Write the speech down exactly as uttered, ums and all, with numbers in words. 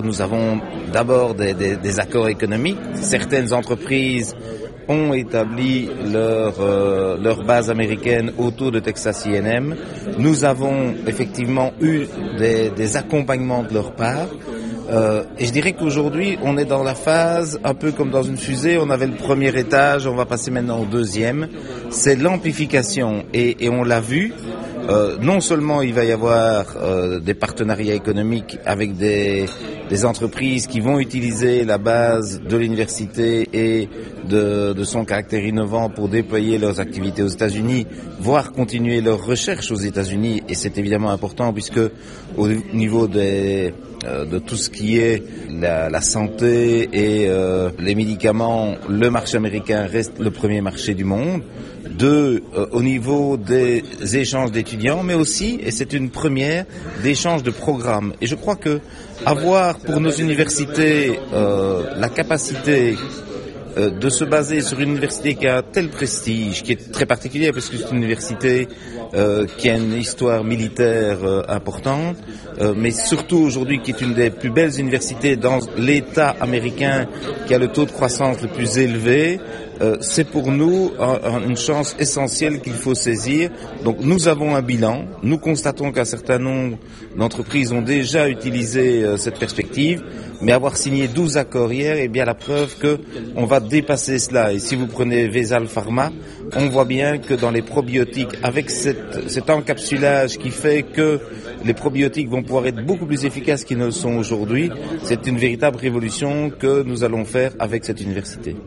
Nous avons d'abord des, des, des accords économiques. Certaines entreprises ont établi leur, euh, leur base américaine autour de Texas A and M. Nous avons effectivement eu des, des accompagnements de leur part. Euh, et je dirais qu'aujourd'hui, on est dans la phase, un peu comme dans une fusée, on avait le premier étage, on va passer maintenant au deuxième. C'est l'amplification et, et on l'a vu. Euh, non seulement il va y avoir euh, des partenariats économiques avec des, des entreprises qui vont utiliser la base de l'université et de, de son caractère innovant pour déployer leurs activités aux États-Unis, voire continuer leurs recherches aux États-Unis, et c'est évidemment important puisque au niveau des euh, de tout ce qui est la, la santé et euh, les médicaments, le marché américain reste le premier marché du monde. Deux, euh, au niveau des échanges d'étudiants, mais aussi, et c'est une première, d'échanges de programmes. Et je crois que avoir pour nos universités euh, la capacité euh, de se baser sur une université qui a un tel prestige, qui est très particulière parce que c'est une université euh, qui a une histoire militaire euh, importante, euh, mais surtout aujourd'hui qui est une des plus belles universités dans l'État américain qui a le taux de croissance le plus élevé. Euh, c'est pour nous un, une chance essentielle qu'il faut saisir. Donc nous avons un bilan, nous constatons qu'un certain nombre d'entreprises ont déjà utilisé euh, cette perspective, mais avoir signé douze accords hier est bien la preuve qu'on va dépasser cela. Et si vous prenez Vesal Pharma, on voit bien que dans les probiotiques, avec cette, cet encapsulage qui fait que les probiotiques vont pouvoir être beaucoup plus efficaces qu'ils ne le sont aujourd'hui, c'est une véritable révolution que nous allons faire avec cette université.